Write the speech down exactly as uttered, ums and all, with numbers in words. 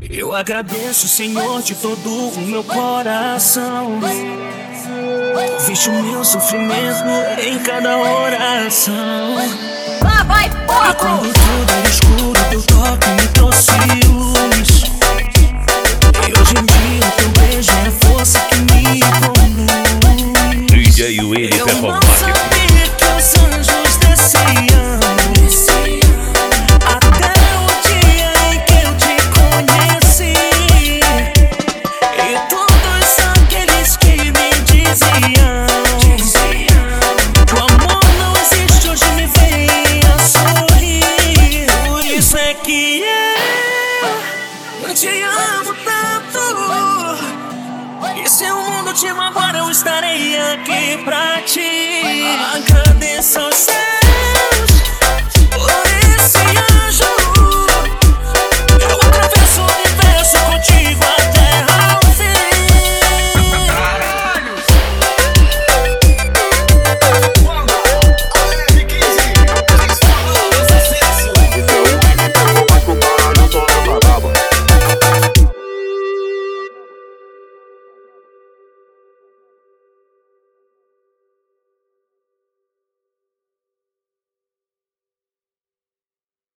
Eu agradeço, Senhor, de todo o meu coração. Viste o meu sofrimento em cada oração. Lá vai, E quando tudo era escuro, teu toque me trouxe luz. E hoje em dia teu beijo é a força que me conduz. D J Willy Eu não Performático. sabia que os anjos desciam até o dia em que eu te conheci. E todos aqueles que me diziam que o amor não existe, hoje me veem a sorrir. Por isso é que eu te amo tanto. E se o mundo te magoar, eu estarei aqui pra ti. Agradeço aos céus por esse anjo